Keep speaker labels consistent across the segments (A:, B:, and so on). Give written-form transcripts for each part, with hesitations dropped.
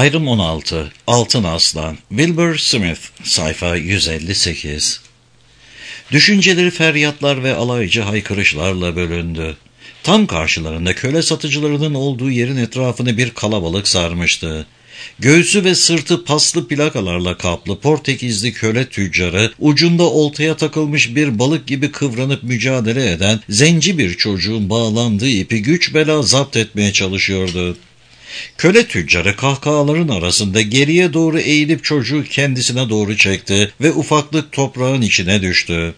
A: Ayrım 16. Altın Aslan. Wilbur Smith. Sayfa 158. Düşünceleri feryatlar ve alaycı haykırışlarla bölündü. Tam karşılarında köle satıcılarının olduğu yerin etrafını bir kalabalık sarmıştı. Göğsü ve sırtı paslı plakalarla kaplı Portekizli köle tüccarı, ucunda oltaya takılmış bir balık gibi kıvranıp mücadele eden zenci bir çocuğun bağlandığı ipi güç bela zapt etmeye çalışıyordu. Köle tüccarı kahkahaların arasında geriye doğru eğilip çocuğu kendisine doğru çekti ve ufaklık toprağın içine düştü.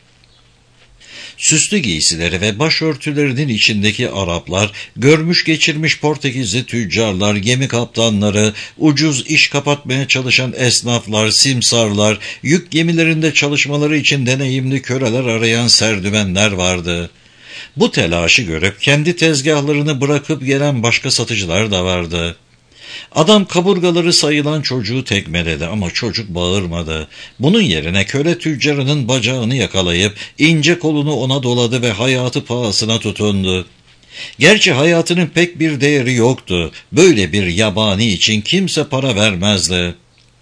A: Süslü giysileri ve başörtülerinin içindeki Araplar, görmüş geçirmiş Portekizli tüccarlar, gemi kaptanları, ucuz iş kapatmaya çalışan esnaflar, simsarlar, yük gemilerinde çalışmaları için deneyimli köleler arayan serdümenler vardı. Bu telaşı görüp kendi tezgahlarını bırakıp gelen başka satıcılar da vardı. Adam kaburgaları sayılan çocuğu tekmeledi ama çocuk bağırmadı. Bunun yerine köle tüccarının bacağını yakalayıp ince kolunu ona doladı ve hayatı pahasına tutundu. Gerçi hayatının pek bir değeri yoktu. Böyle bir yabani için kimse para vermezdi.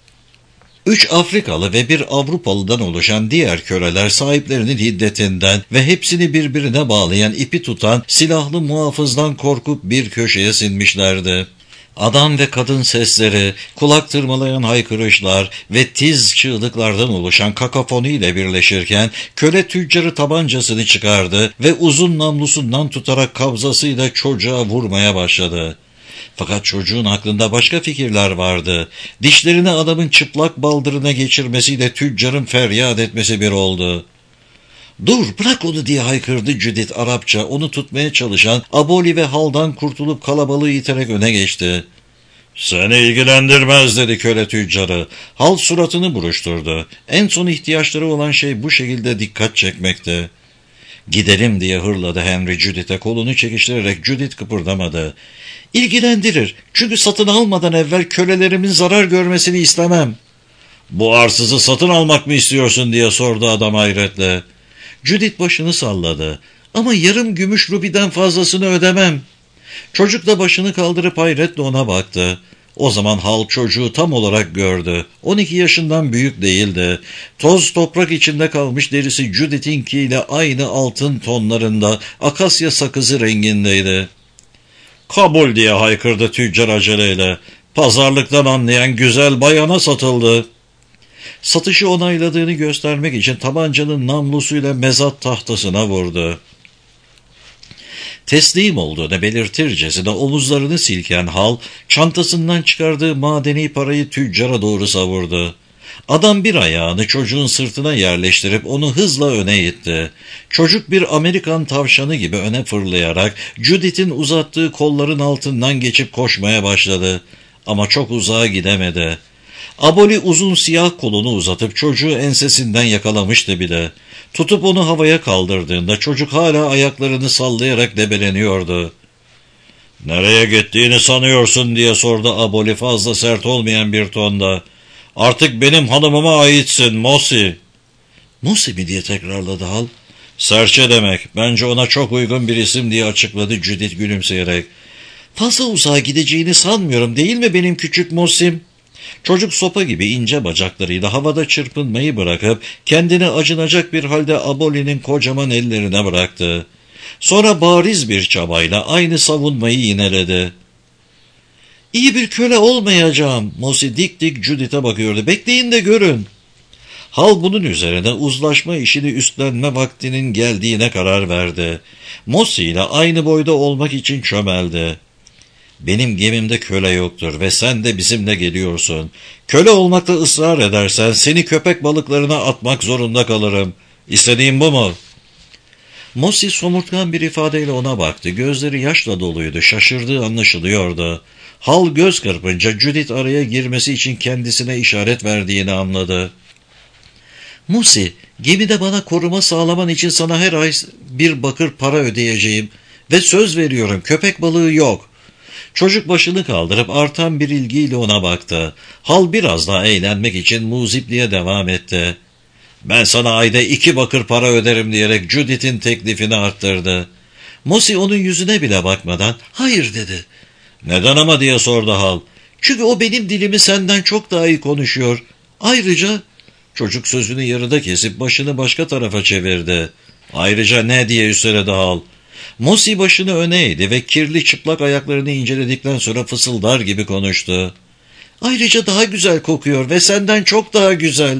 A: 3 Afrikalı ve bir Avrupalı'dan oluşan diğer köleler sahiplerinin hiddetinden ve hepsini birbirine bağlayan ipi tutan silahlı muhafızdan korkup bir köşeye sinmişlerdi. Adam ve kadın sesleri, kulak tırmalayan haykırışlar ve tiz çığlıklardan oluşan kakafoni ile birleşirken köle tüccarı tabancasını çıkardı ve uzun namlusundan tutarak kabzasıyla çocuğa vurmaya başladı. Fakat çocuğun aklında başka fikirler vardı. Dişlerini adamın çıplak baldırına geçirmesiyle tüccarın feryat etmesi bir oldu. "Dur, bırak onu!" diye haykırdı Judith Arapça. Onu tutmaya çalışan Aboli ve Hal'dan kurtulup kalabalığı iterek öne geçti. "Seni ilgilendirmez," dedi köle tüccarı. Hal suratını buruşturdu. En son ihtiyaçları olan şey bu şekilde dikkat çekmekti. "Gidelim," diye hırladı Henry Judith'e kolunu çekiştirerek. Judith kıpırdamadı. "İlgilendirir. Çünkü satın almadan evvel kölelerimin zarar görmesini istemem." "Bu arsızı satın almak mı istiyorsun?" diye sordu adam hayretle. Judith başını salladı. "Ama yarım gümüş rubiden fazlasını ödemem." Çocuk da başını kaldırıp hayretle ona baktı. O zaman Hal çocuğu tam olarak gördü. 12 yaşından büyük değildi. Toz toprak içinde kalmış derisi Judith'inkiyle aynı altın tonlarında, akasya sakızı rengindeydi. "Kabul," diye haykırdı tüccar aceleyle. "Pazarlıktan anlayan güzel bayana satıldı." Satışı onayladığını göstermek için tabancanın namlusuyla mezat tahtasına vurdu. Teslim olduğunu belirtircesine omuzlarını silken Hal, çantasından çıkardığı madeni parayı tüccara doğru savurdu. Adam bir ayağını çocuğun sırtına yerleştirip onu hızla öne itti. Çocuk bir Amerikan tavşanı gibi öne fırlayarak Judith'in uzattığı kolların altından geçip koşmaya başladı. Ama çok uzağa gidemedi. Aboli uzun siyah kolunu uzatıp çocuğu ensesinden yakalamıştı bile. Tutup onu havaya kaldırdığında çocuk hala ayaklarını sallayarak debeleniyordu. "Nereye gittiğini sanıyorsun?" diye sordu Aboli fazla sert olmayan bir tonda. "Artık benim hanımıma aitsin Mosi." "Mosi mi?" diye tekrarladı Hal. "Serçe demek. Bence ona çok uygun bir isim," diye açıkladı Judith gülümseyerek. "Fazla uzağa gideceğini sanmıyorum, değil mi benim küçük Mosi'm?" Çocuk sopa gibi ince bacaklarıyla havada çırpınmayı bırakıp kendini acınacak bir halde Aboli'nin kocaman ellerine bıraktı. Sonra bariz bir çabayla aynı savunmayı yineledi. "İyi bir köle olmayacağım." Mosi dik dik Judith'e bakıyordu. "Bekleyin de görün." Hal bunun üzerine uzlaşma işini üstlenme vaktinin geldiğine karar verdi. Mosi ile aynı boyda olmak için çömeldi. "Benim gemimde köle yoktur ve sen de bizimle geliyorsun. Köle olmakta ısrar edersen seni köpek balıklarına atmak zorunda kalırım. İstediğin bu mu?" Mosi somurtkan bir ifadeyle ona baktı. Gözleri yaşla doluydu. Şaşırdığı anlaşılıyordu. Hal göz kırpınca Judith araya girmesi için kendisine işaret verdiğini anladı. "Mosi, gemide bana koruma sağlaman için sana her ay bir bakır para ödeyeceğim ve söz veriyorum köpek balığı yok." Çocuk başını kaldırıp artan bir ilgiyle ona baktı. Hal biraz daha eğlenmek için muzipliğe devam etti. "Ben sana ayda 2 bakır para öderim," diyerek Judith'in teklifini arttırdı. Mosi onun yüzüne bile bakmadan "hayır" dedi. "Neden ama?" diye sordu Hal. Çünkü o benim dilimi senden çok daha iyi konuşuyor. Ayrıca çocuk sözünü yarıda kesip başını başka tarafa çevirdi. Ayrıca ne diye üsteledi Hal. Mosi başını öne eğdi ve kirli çıplak ayaklarını inceledikten sonra fısıldar gibi konuştu. Ayrıca daha güzel kokuyor ve senden çok daha güzel.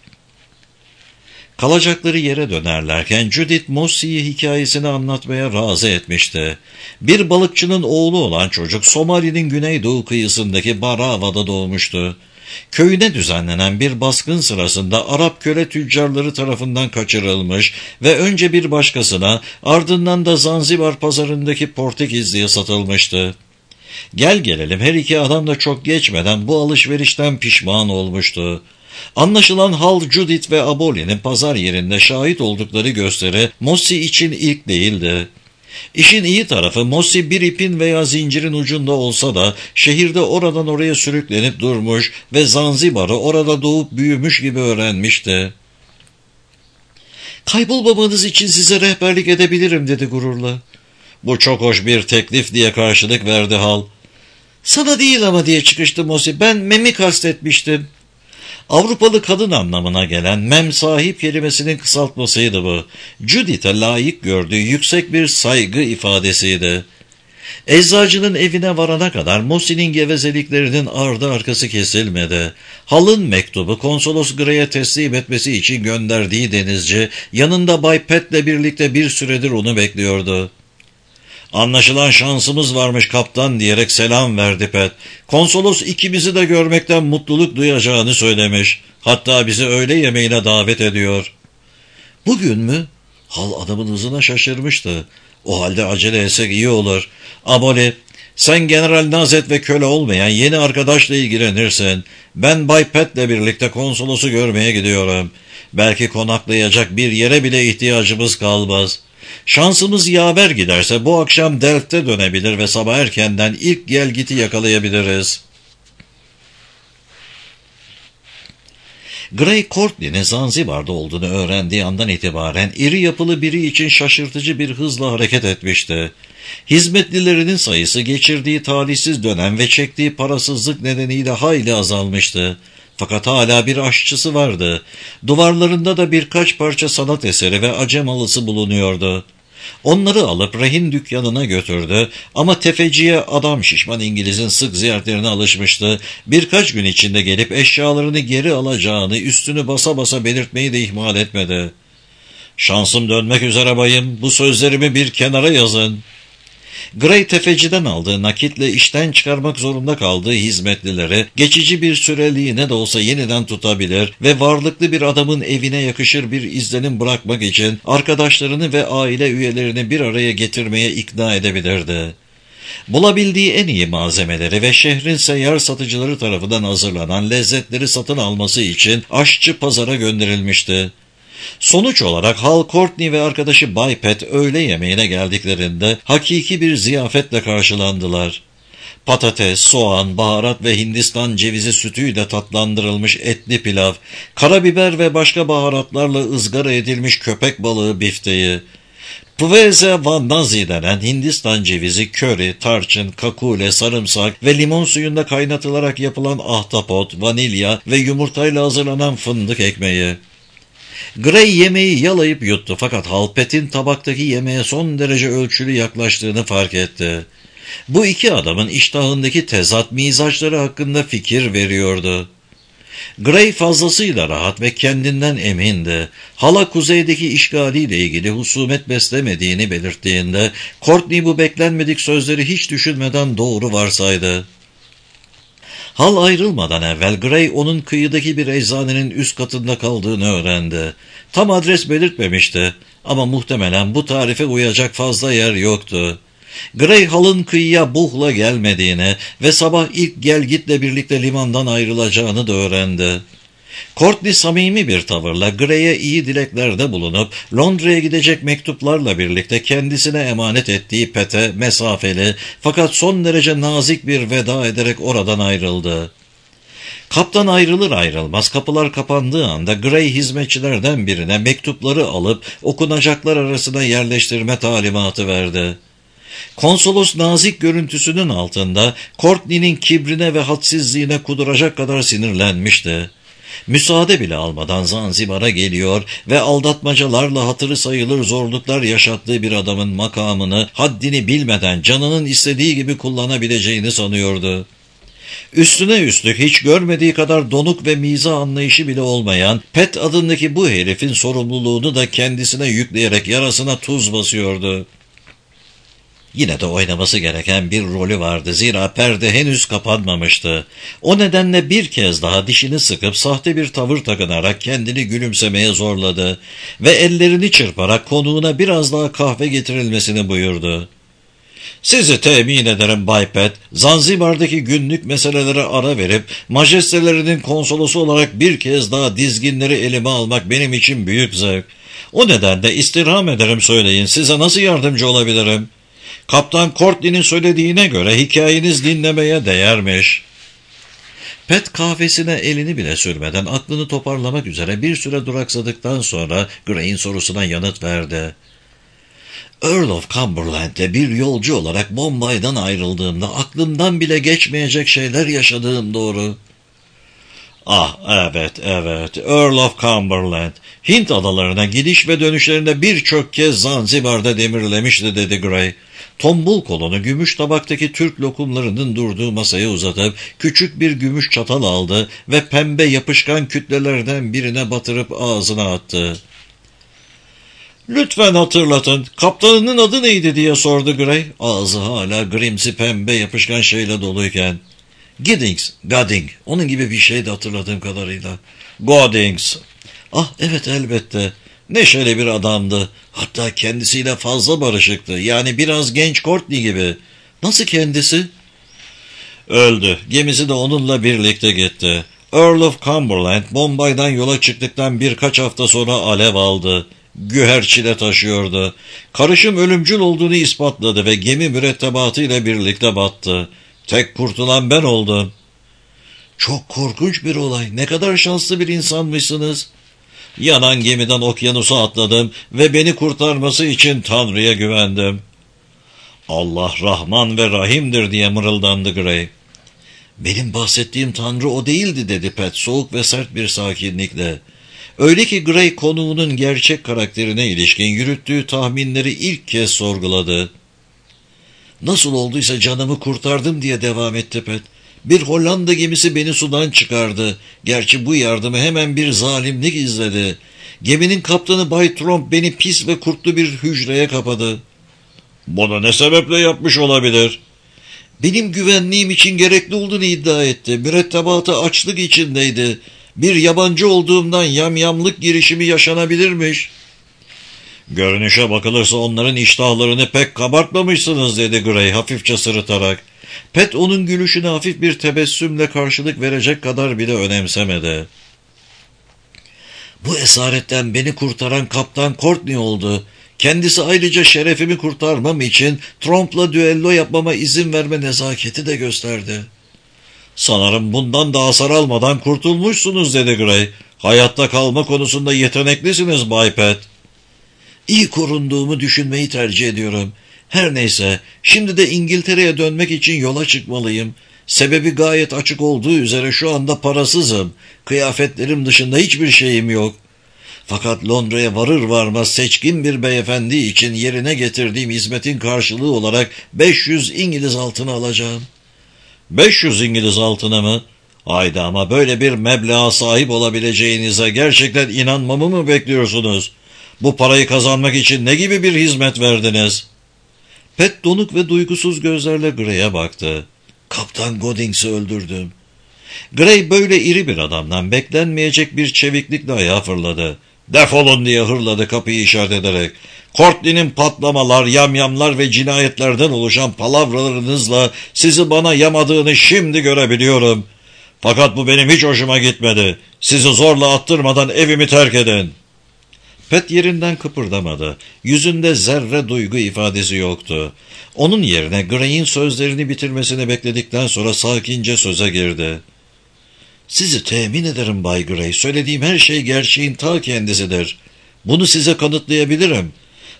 A: Kalacakları yere dönerlerken Judith Mosi'yi hikayesini anlatmaya razı etmişti. Bir balıkçının oğlu olan çocuk Somali'nin güneydoğu kıyısındaki Barava'da doğmuştu. Köyüne düzenlenen bir baskın sırasında Arap köle tüccarları tarafından kaçırılmış ve önce bir başkasına ardından da Zanzibar pazarındaki Portekizli'ye satılmıştı. Gel gelelim her iki adam da çok geçmeden bu alışverişten pişman olmuştu. Anlaşılan Hal, Judith ve Aboli'nin pazar yerinde şahit oldukları gösteri Mosi için ilk değildi. İşin iyi tarafı Mosi bir ipin veya zincirin ucunda olsa da şehirde oradan oraya sürüklenip durmuş ve Zanzibar'ı orada doğup büyümüş gibi öğrenmişti. "Kaybolmamanız için size rehberlik edebilirim," dedi gururla. "Bu çok hoş bir teklif," diye karşılık verdi Hal. "Sana değil ama," diye çıkıştı Mosi. "Ben Mem'i kastetmiştim." Avrupalı kadın anlamına gelen mem sahip kelimesinin kısaltmasıydı bu. Judith'e layık gördüğü yüksek bir saygı ifadesiydi. Eczacının evine varana kadar Mosi'nin gevezeliklerinin ardı arkası kesilmedi. Hal'ın mektubu konsolos Gray'e teslim etmesi için gönderdiği denizci yanında Bay Pet'le birlikte bir süredir onu bekliyordu. "Anlaşılan şansımız varmış kaptan," diyerek selam verdi Pet. "Konsolos ikimizi de görmekten mutluluk duyacağını söylemiş. Hatta bizi öğle yemeğine davet ediyor." "Bugün mü?" Hal adamın hızına şaşırmıştı. "O halde acele etsek iyi olur. Aboli, sen General Nazet ve köle olmayan yeni arkadaşla ilgilenirsin. Ben Bay Pet'le birlikte konsolosu görmeye gidiyorum. Belki konaklayacak bir yere bile ihtiyacımız kalmaz. Şansımız yaver giderse bu akşam Delft'e dönebilir ve sabah erkenden ilk gelgiti yakalayabiliriz." Gray Courtney'nin Zanzibar'da olduğunu öğrendiği andan itibaren iri yapılı biri için şaşırtıcı bir hızla hareket etmişti. Hizmetlilerinin sayısı geçirdiği talihsiz dönem ve çektiği parasızlık nedeniyle hayli azalmıştı. Fakat hala bir aşçısı vardı. Duvarlarında da birkaç parça sanat eseri ve acem halısı bulunuyordu. Onları alıp rehin dükkanına götürdü ama tefeciye adam şişman İngiliz'in sık ziyaretlerine alışmıştı. Birkaç gün içinde gelip eşyalarını geri alacağını üstünü basa basa belirtmeyi de ihmal etmedi. "Şansım dönmek üzere bayım, bu sözlerimi bir kenara yazın." Gray tefeciden aldığı nakitle işten çıkarmak zorunda kaldığı hizmetlileri geçici bir süreliğine de olsa yeniden tutabilir ve varlıklı bir adamın evine yakışır bir izlenim bırakmak için arkadaşlarını ve aile üyelerini bir araya getirmeye ikna edebilirdi. Bulabildiği en iyi malzemeleri ve şehrin seyyar satıcıları tarafından hazırlanan lezzetleri satın alması için aşçı pazara gönderilmişti. Sonuç olarak Hal, Courtney ve arkadaşı Bay Pet öğle yemeğine geldiklerinde hakiki bir ziyafetle karşılandılar. Patates, soğan, baharat ve Hindistan cevizi sütüyle tatlandırılmış etli pilav, karabiber ve başka baharatlarla ızgara edilmiş köpek balığı bifteği, Puveze Van Nazi denen Hindistan cevizi, köri, tarçın, kakule, sarımsak ve limon suyunda kaynatılarak yapılan ahtapot, vanilya ve yumurtayla hazırlanan fındık ekmeği. Gray yemeği yalayıp yuttu fakat Halpet'in tabaktaki yemeğe son derece ölçülü yaklaştığını fark etti. Bu iki adamın iştahındaki tezat mizaçları hakkında fikir veriyordu. Gray fazlasıyla rahat ve kendinden emindi. Hala kuzeydeki işgaliyle ilgili husumet beslemediğini belirttiğinde Courtney bu beklenmedik sözleri hiç düşünmeden doğru varsaydı. Hal ayrılmadan evvel Gray onun kıyıdaki bir eczanenin üst katında kaldığını öğrendi. Tam adres belirtmemişti ama muhtemelen bu tarife uyacak fazla yer yoktu. Gray Hal'ın kıyıya buhla gelmediğini ve sabah ilk gelgitle birlikte limandan ayrılacağını da öğrendi. Courtney samimi bir tavırla Gray'e iyi dileklerde bulunup Londra'ya gidecek mektuplarla birlikte kendisine emanet ettiği Pet'e mesafeli fakat son derece nazik bir veda ederek oradan ayrıldı. Kaptan ayrılır ayrılmaz kapılar kapandığı anda Gray hizmetçilerden birine mektupları alıp okunacaklar arasına yerleştirme talimatı verdi. Konsolos nazik görüntüsünün altında Courtney'nin kibrine ve hadsizliğine kuduracak kadar sinirlenmişti. Müsaade bile almadan Zanzibar'a geliyor ve aldatmacalarla hatırı sayılır zorluklar yaşattığı bir adamın makamını haddini bilmeden canının istediği gibi kullanabileceğini sanıyordu. Üstüne üstlük hiç görmediği kadar donuk ve mizah anlayışı bile olmayan Pat adındaki bu herifin sorumluluğunu da kendisine yükleyerek yarasına tuz basıyordu. Yine de oynaması gereken bir rolü vardı, zira perde henüz kapanmamıştı. O nedenle bir kez daha dişini sıkıp sahte bir tavır takınarak kendini gülümsemeye zorladı ve ellerini çırparak konuğuna biraz daha kahve getirilmesini buyurdu. "Sizi temin ederim Bay Pat, Zanzibar'daki günlük meselelere ara verip majestelerinin konsolosu olarak bir kez daha dizginleri elime almak benim için büyük zevk. O nedenle istirham ederim, söyleyin, size nasıl yardımcı olabilirim? Kaptan Courtney'nin söylediğine göre hikayeniz dinlemeye değermiş." Pat kahvesine elini bile sürmeden aklını toparlamak üzere bir süre duraksadıktan sonra Gray'in sorusuna yanıt verdi. "Earl of Cumberland'de bir yolcu olarak Bombay'dan ayrıldığımda aklımdan bile geçmeyecek şeyler yaşadığım doğru." "Ah, evet, Earl of Cumberland. Hint adalarına gidiş ve dönüşlerinde birçok kez Zanzibar'da demirlemişti," dedi Gray. Tombul kolunu gümüş tabaktaki Türk lokumlarının durduğu masaya uzatıp küçük bir gümüş çatal aldı ve pembe yapışkan kütlelerden birine batırıp ağzına attı. "Lütfen hatırlatın, kaptanının adı neydi?" diye sordu Gray, ağzı hala grimsi pembe yapışkan şeyle doluyken. Godding, onun gibi bir şeydi hatırladığım kadarıyla." "Goddings. Ah evet, elbette. Neşeli bir adamdı. Hatta kendisiyle fazla barışıktı. Yani biraz genç Courtney gibi." "Nasıl kendisi?" "Öldü. Gemisi de onunla birlikte gitti. Earl of Cumberland, Bombay'dan yola çıktıktan birkaç hafta sonra alev aldı. Güherçile taşıyordu. Karışım ölümcül olduğunu ispatladı ve gemi mürettebatıyla birlikte battı. Tek kurtulan ben oldum." "Çok korkunç bir olay. Ne kadar şanslı bir insanmışsınız." "Yanan gemiden okyanusa atladım ve beni kurtarması için Tanrı'ya güvendim." "Allah Rahman ve Rahim'dir," diye mırıldandı Gray. "Benim bahsettiğim Tanrı o değildi," dedi Pat soğuk ve sert bir sakinlikle. Öyle ki Gray konuğunun gerçek karakterine ilişkin yürüttüğü tahminleri ilk kez sorguladı. "Nasıl olduysa canımı kurtardım," diye devam etti Pat. "Bir Hollanda gemisi beni sudan çıkardı. Gerçi bu yardımı hemen bir zalimlik izledi. Geminin kaptanı Bay Tromp beni pis ve kurtlu bir hücreye kapadı." "Bunu ne sebeple yapmış olabilir?" "Benim güvenliğim için gerekli olduğunu iddia etti. Mürettebatı açlık içindeydi. Bir yabancı olduğumdan yamyamlık girişimi yaşanabilirmiş." "Görünüşe bakılırsa onların iştahlarını pek kabartmamışsınız," dedi Gray hafifçe sırıtarak. Pat onun gülüşüne hafif bir tebessümle karşılık verecek kadar bile önemsemedi. "Bu esaretten beni kurtaran Kaptan Courtney oldu. Kendisi ayrıca şerefimi kurtarmam için Tromp'la düello yapmama izin verme nezaketi de gösterdi." "Sanırım bundan da hasar almadan kurtulmuşsunuz," dedi Gray. "Hayatta kalma konusunda yeteneklisiniz Bay Pat." "İyi korunduğumu düşünmeyi tercih ediyorum. Her neyse, şimdi de İngiltere'ye dönmek için yola çıkmalıyım. Sebebi gayet açık olduğu üzere şu anda parasızım. Kıyafetlerim dışında hiçbir şeyim yok. Fakat Londra'ya varır varmaz seçkin bir beyefendi için yerine getirdiğim hizmetin karşılığı olarak 500 İngiliz altını alacağım." "500 İngiliz altına mı? Haydi, ama böyle bir meblağa sahip olabileceğinize gerçekten inanmamı mı bekliyorsunuz? Bu parayı kazanmak için ne gibi bir hizmet verdiniz?" Pat donuk ve duygusuz gözlerle Gray'e baktı. "Kaptan Goddings'i öldürdüm." Gray böyle iri bir adamdan beklenmeyecek bir çeviklikle ayağa fırladı. "Defolun," diye hırladı kapıyı işaret ederek. "Courtney'nin patlamalar, yamyamlar ve cinayetlerden oluşan palavralarınızla sizi bana yamadığını şimdi görebiliyorum. Fakat bu benim hiç hoşuma gitmedi. Sizi zorla attırmadan evimi terk edin." Pat yerinden kıpırdamadı. Yüzünde zerre duygu ifadesi yoktu. Onun yerine Gray'in sözlerini bitirmesini bekledikten sonra sakince söze girdi. "Sizi temin ederim Bay Gray. Söylediğim her şey gerçeğin ta kendisidir. Bunu size kanıtlayabilirim.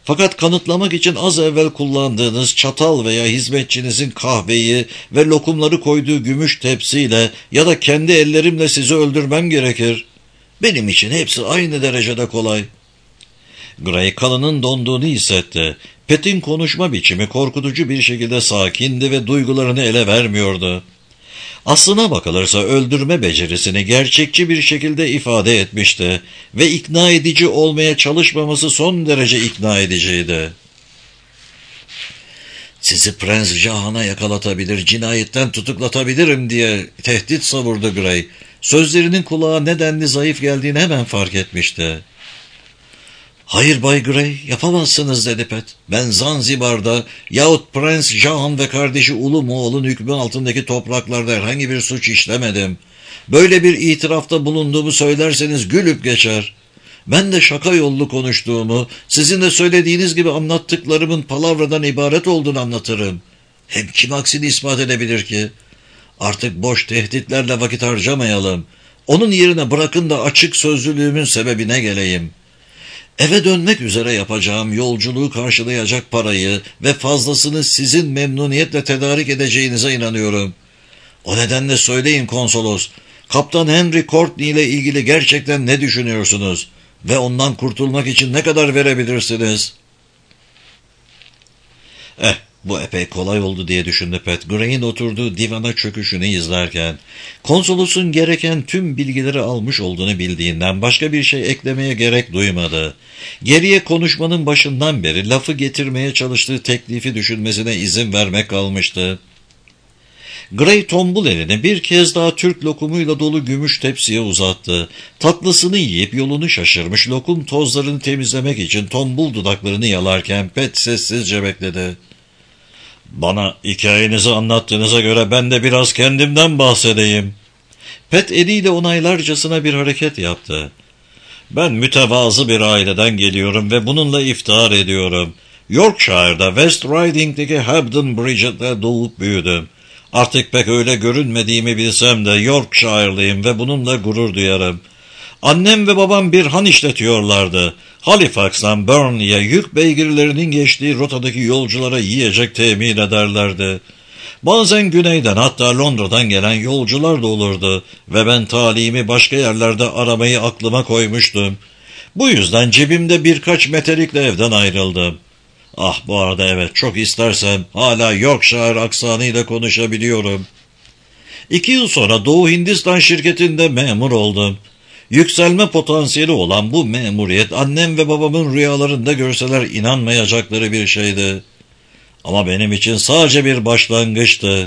A: Fakat kanıtlamak için az evvel kullandığınız çatal veya hizmetçinizin kahveyi ve lokumları koyduğu gümüş tepsiyle ya da kendi ellerimle sizi öldürmem gerekir. Benim için hepsi aynı derecede kolay. Gray kanının donduğunu hissetti. Pet'in konuşma biçimi korkutucu bir şekilde sakindi ve duygularını ele vermiyordu. Aslına bakılırsa öldürme becerisini gerçekçi bir şekilde ifade etmişti ve ikna edici olmaya çalışmaması son derece ikna ediciydi. Sizi Prens Jahan'a yakalatabilir, cinayetten tutuklatabilirim diye tehdit savurdu Gray. Sözlerinin kulağa nedenli zayıf geldiğini hemen fark etmişti. Hayır Bay Gray, yapamazsınız dedi Pet. Ben Zanzibar'da yahut Prens Jahan ve kardeşi Ulu Moğol'un hükmü altındaki topraklarda herhangi bir suç işlemedim. Böyle bir itirafta bulunduğumu söylerseniz gülüp geçer. Ben de şaka yollu konuştuğumu, sizin de söylediğiniz gibi anlattıklarımın palavradan ibaret olduğunu anlatırım. Hem kim aksini ispat edebilir ki? Artık boş tehditlerle vakit harcamayalım. Onun yerine bırakın da açık sözlülüğümün sebebine geleyim. Eve dönmek üzere yapacağım yolculuğu karşılayacak parayı ve fazlasını sizin memnuniyetle tedarik edeceğinize inanıyorum. O nedenle söyleyin konsolos, Kaptan Henry Courtney ile ilgili gerçekten ne düşünüyorsunuz ve ondan kurtulmak için ne kadar verebilirsiniz? Bu epey kolay oldu diye düşündü Pet, Gray'in oturduğu divana çöküşünü izlerken. Konsolosun gereken tüm bilgileri almış olduğunu bildiğinden başka bir şey eklemeye gerek duymadı. Geriye konuşmanın başından beri lafı getirmeye çalıştığı teklifi düşünmesine izin vermek kalmıştı. Gray tombul elini bir kez daha Türk lokumuyla dolu gümüş tepsiye uzattı. Tatlısını yiyip yolunu şaşırmış lokum tozlarını temizlemek için tombul dudaklarını yalarken Pet sessizce bekledi. Bana hikayenizi anlattığınıza göre ben de biraz kendimden bahsedeyim. Pet eliyle onaylarcasına bir hareket yaptı. Ben mütevazı bir aileden geliyorum ve bununla iftihar ediyorum. Yorkshire'da West Riding'deki Hebden Bridge'de doğup büyüdüm. Artık pek öyle görünmediğimi bilsem de Yorkshire'lıyım ve bununla gurur duyarım. Annem ve babam bir han işletiyorlardı. Halifax'tan Burnley'e yük beygirlerinin geçtiği rotadaki yolculara yiyecek temin ederlerdi. Bazen güneyden hatta Londra'dan gelen yolcular da olurdu ve ben talihimi başka yerlerde aramayı aklıma koymuştum. Bu yüzden cebimde birkaç metelikle evden ayrıldım. Bu arada evet, çok istersem hala Yorkshire aksanıyla konuşabiliyorum. 2 yıl sonra Doğu Hindistan şirketinde memur oldum. Yükselme potansiyeli olan bu memuriyet annem ve babamın rüyalarında görseler inanmayacakları bir şeydi. Ama benim için sadece bir başlangıçtı.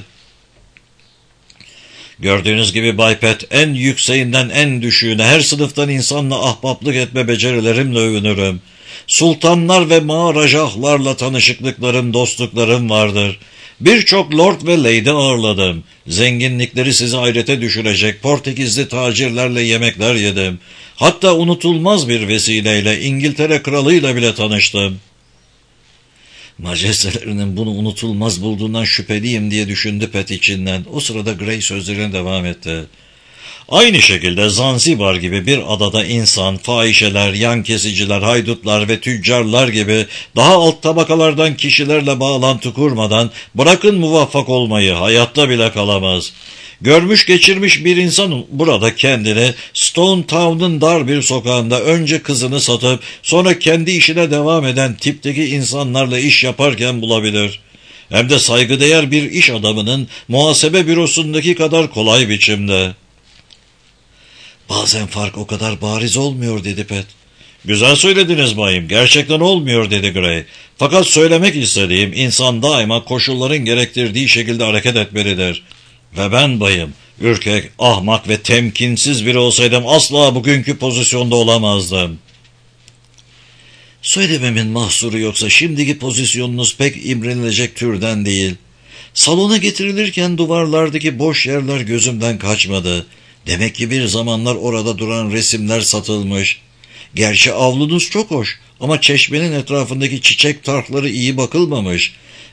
A: Gördüğünüz gibi Bay Pet, en yükseğinden en düşüğüne her sınıftan insanla ahbaplık etme becerilerimle övünürüm. Sultanlar ve mağaracahlarla tanışıklıklarım, dostluklarım vardır. Birçok lord ve lady ağırladım. Zenginlikleri sizi hayrete düşürecek Portekizli tacirlerle yemekler yedim. Hatta unutulmaz bir vesileyle İngiltere kralıyla bile tanıştım. Majestelerinin bunu unutulmaz bulduğundan şüpheliyim diye düşündü Pet içinden. O sırada Gray sözlerine devam etti. Aynı şekilde Zanzibar gibi bir adada insan, fahişeler, yan kesiciler, haydutlar ve tüccarlar gibi daha alt tabakalardan kişilerle bağlantı kurmadan bırakın muvaffak olmayı, hayatta bile kalamaz. Görmüş geçirmiş bir insan burada kendini Stone Town'un dar bir sokağında önce kızını satıp sonra kendi işine devam eden tipteki insanlarla iş yaparken bulabilir. Hem de saygıdeğer bir iş adamının muhasebe bürosundaki kadar kolay biçimde. Bazen fark o kadar bariz olmuyor dedi Pet. Güzel söylediniz bayım, gerçekten olmuyor dedi Gray. Fakat söylemek istediğim, insan daima koşulların gerektirdiği şekilde hareket etmelidir. Ve ben bayım, ürkek, ahmak ve temkinsiz biri olsaydım asla bugünkü pozisyonda olamazdım. Söylememin mahsuru yoksa şimdiki pozisyonunuz pek imrenilecek türden değil. Salona getirilirken duvarlardaki boş yerler gözümden kaçmadı. Demek ki bir zamanlar orada duran resimler satılmış. Gerçi avlunuz çok hoş ama çeşmenin etrafındaki çiçek tarhları iyi bakılmamış.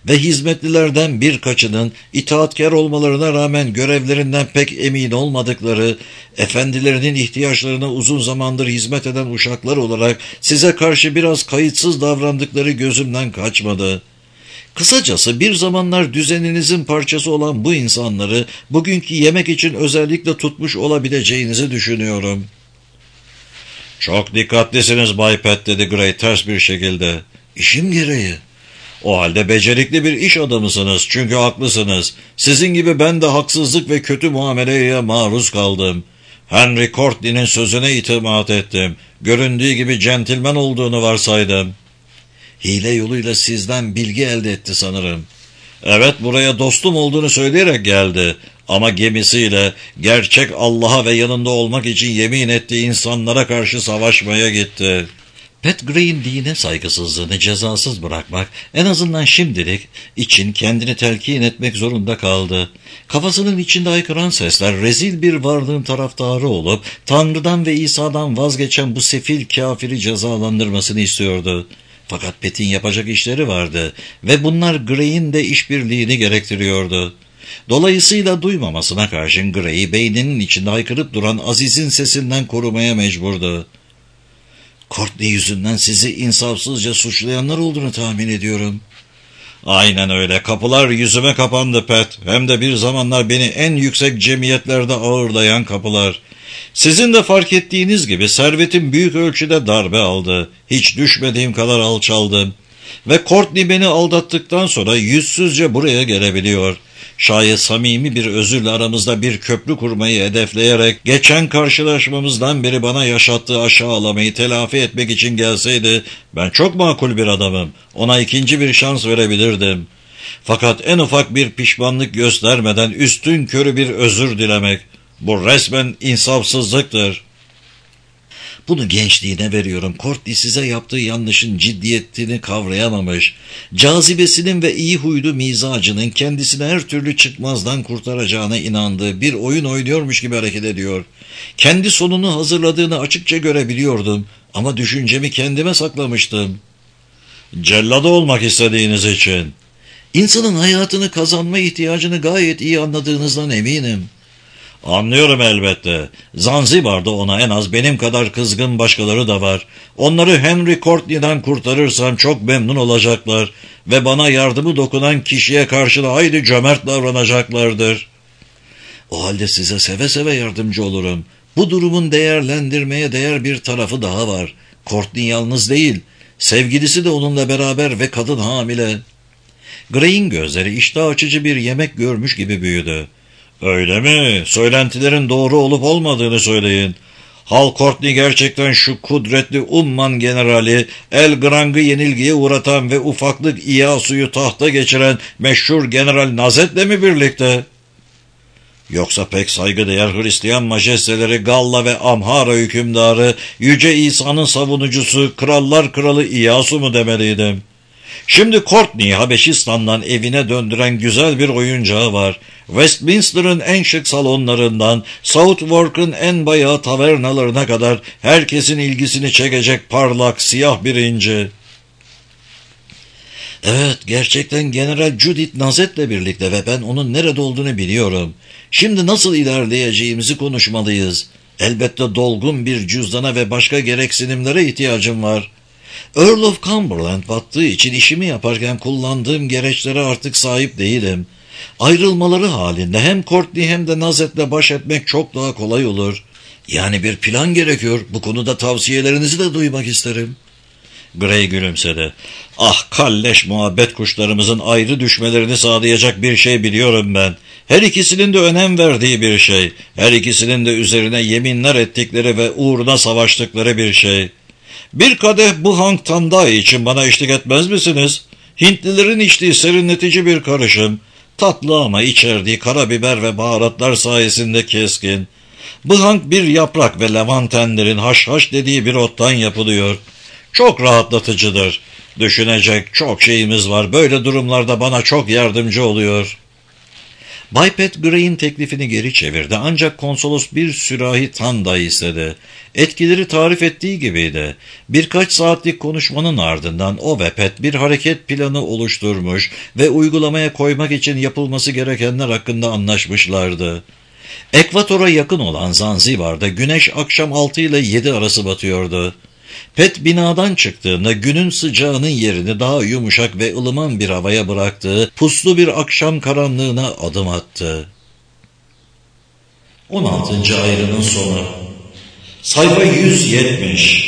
A: ve hizmetlilerden birkaçının itaatkar olmalarına rağmen görevlerinden pek emin olmadıkları, efendilerinin ihtiyaçlarına uzun zamandır hizmet eden uşaklar olarak size karşı biraz kayıtsız davrandıkları gözümden kaçmadı. Kısacası bir zamanlar düzeninizin parçası olan bu insanları bugünkü yemek için özellikle tutmuş olabileceğinizi düşünüyorum. Çok dikkatlisiniz Bay Pat, dedi Gray ters bir şekilde. İşim gereği. O halde becerikli bir iş adamısınız, çünkü haklısınız. Sizin gibi ben de haksızlık ve kötü muameleye maruz kaldım. Henry Courtney'nin sözüne itimat ettim. Göründüğü gibi centilmen olduğunu varsaydım. Hile yoluyla sizden bilgi elde etti sanırım. Evet, buraya dostum olduğunu söyleyerek geldi. Ama gemisiyle gerçek Allah'a ve yanında olmak için yemin ettiği insanlara karşı savaşmaya gitti. Pat Gray'in dine saygısızlığını cezasız bırakmak, en azından şimdilik için kendini telkin etmek zorunda kaldı. Kafasının içinde haykıran sesler rezil bir varlığın taraftarı olup Tanrı'dan ve İsa'dan vazgeçen bu sefil kafiri cezalandırmasını istiyordu. Fakat Pat'in yapacak işleri vardı ve bunlar Gray'in de işbirliğini gerektiriyordu. Dolayısıyla duymamasına karşın Gray'i beyninin içinde haykırıp duran Aziz'in sesinden korumaya mecburdu. Courtney yüzünden sizi insafsızca suçlayanlar olduğunu tahmin ediyorum. Aynen öyle. Kapılar yüzüme kapandı Pat. Hem de bir zamanlar beni en yüksek cemiyetlerde ağırlayan kapılar. Sizin de fark ettiğiniz gibi servetim büyük ölçüde darbe aldı. Hiç düşmediğim kadar alçaldım. Ve Courtney beni aldattıktan sonra yüzsüzce buraya gelebiliyor. Şayet samimi bir özürle aramızda bir köprü kurmayı hedefleyerek geçen karşılaşmamızdan beri bana yaşattığı aşağılamayı telafi etmek için gelseydi, ben çok makul bir adamım. Ona ikinci bir şans verebilirdim. Fakat en ufak bir pişmanlık göstermeden üstünkörü bir özür dilemek, bu resmen insafsızlıktır. Bunu gençliğine veriyorum. Courtney size yaptığı yanlışın ciddiyetini kavrayamamış. Cazibesinin ve iyi huylu mizacının kendisini her türlü çıkmazdan kurtaracağına inandığı bir oyun oynuyormuş gibi hareket ediyor. Kendi sonunu hazırladığını açıkça görebiliyordum ama düşüncemi kendime saklamıştım. Celladı olmak istediğiniz için. İnsanın hayatını kazanma ihtiyacını gayet iyi anladığınızdan eminim. Anlıyorum elbette. Zanzibar'da ona en az benim kadar kızgın başkaları da var. Onları Henry Courtney'den kurtarırsam çok memnun olacaklar ve bana yardımı dokunan kişiye karşı da hayli cömert davranacaklardır. O halde size seve seve yardımcı olurum. Bu durumun değerlendirmeye değer bir tarafı daha var. Courtney yalnız değil, sevgilisi de onunla beraber ve kadın hamile. Gray'in gözleri iştah açıcı bir yemek görmüş gibi büyüdü. Öyle mi? Söylentilerin doğru olup olmadığını söyleyin. Hal Courtney gerçekten şu kudretli Umman generali, El Grang'ı yenilgiye uğratan ve ufaklık İyasu'yu tahta geçiren meşhur General Nazet'le mi birlikte? Yoksa pek saygıdeğer Hristiyan majesteleri Galla ve Amhara hükümdarı, Yüce İsa'nın savunucusu, krallar kralı İyasu mu demeliydim? Şimdi Courtney'i Habeşistan'dan evine döndüren güzel bir oyuncağı var. Westminster'ın en şık salonlarından Southwark'ın en bayağı tavernalarına kadar herkesin ilgisini çekecek parlak siyah bir inci. Evet, gerçekten General Judith Nazet'le birlikte ve ben onun nerede olduğunu biliyorum. Şimdi nasıl ilerleyeceğimizi konuşmalıyız. Elbette dolgun bir cüzdana ve başka gereksinimlere ihtiyacım var. Earl of Cumberland battığı için işimi yaparken kullandığım gereçlere artık sahip değilim. Ayrılmaları halinde hem Courtney hem de Nazet'le baş etmek çok daha kolay olur. Yani bir plan gerekiyor. Bu konuda tavsiyelerinizi de duymak isterim. Gray gülümsedi. Ah, kalleş muhabbet kuşlarımızın ayrı düşmelerini sağlayacak bir şey biliyorum ben. Her ikisinin de önem verdiği bir şey. Her ikisinin de üzerine yeminler ettikleri ve uğruna savaştıkları bir şey. Bir kadeh bu Hank Tandai için bana eşlik etmez misiniz? Hintlilerin içtiği serinletici bir karışım. Tatlı ama içerdiği karabiber ve baharatlar sayesinde keskin. Bıhank bir yaprak ve levantenlerin haşhaş dediği bir ottan yapılıyor. Çok rahatlatıcıdır. Düşünecek çok şeyimiz var. Böyle durumlarda bana çok yardımcı oluyor. Bay Pat Gray'in teklifini geri çevirdi ancak konsolos bir sürahi tam da istedi. Etkileri tarif ettiği gibiydi. Birkaç saatlik konuşmanın ardından o ve Pat bir hareket planı oluşturmuş ve uygulamaya koymak için yapılması gerekenler hakkında anlaşmışlardı. Ekvatora yakın olan Zanzibar'da güneş akşam 6 ile 7 arası batıyordu. Pat binadan çıktığında günün sıcağının yerini daha yumuşak ve ılıman bir havaya bıraktığı puslu bir akşam karanlığına adım attı. 16. ayrının sonu. Sayfa 170.